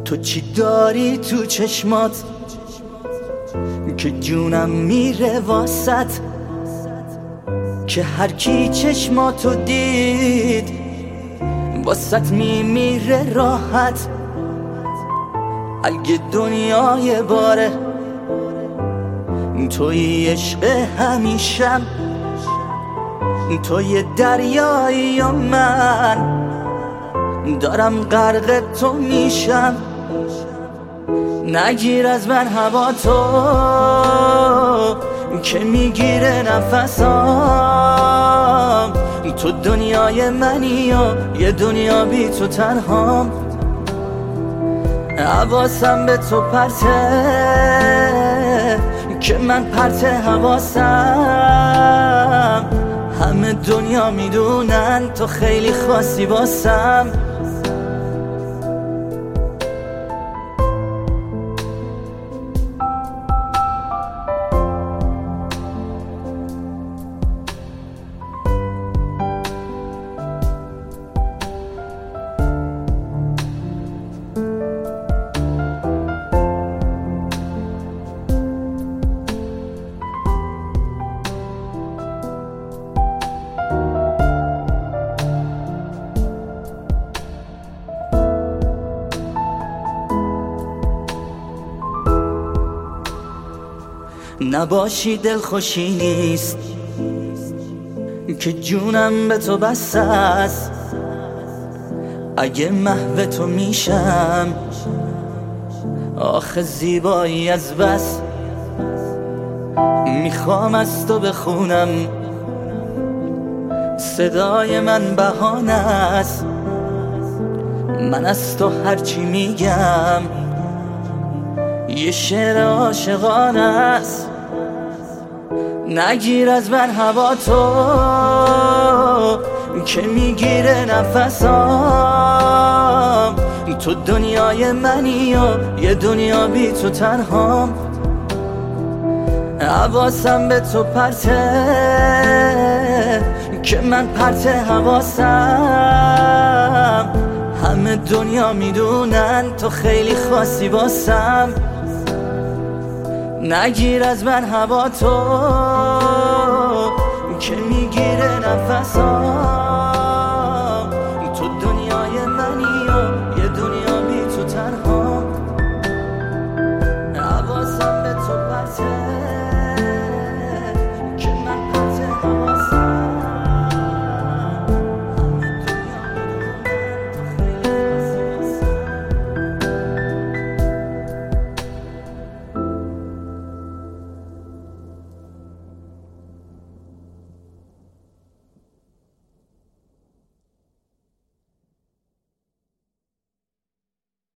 تو چی داری تو چشمات که جونم میره واسط، که هر کی چشماتو دید واسط میمیره راحت. اگه دنیای باره توی عشق همیشم، توی دریایی و من دارم غرق تو میشم. نگیر از من هوا تو که میگیره نفسام. تو دنیای منی و یه دنیا بی تو تنهام. حواسم به تو پرته که من پرت حواسم. همه دنیا میدونن تو خیلی خاصی واسم. نباشی دلخوشی نیست که جونم به تو بس است. اگه محو تو میشم آخه زیبایی از بس. میخوام از تو بخونم صدای من بهانه است. من از تو هرچی میگم یه شعر عاشقانه است. نگیر از من هوا تو که میگیره نفسام. تو دنیای منی و یه دنیا بی تو تنهام. حواسم به تو پرته که من پرت حواسم. همه دنیا میدونن تو خیلی خاصی واسم. نگیر از من هوا تو که میگیره نفسام.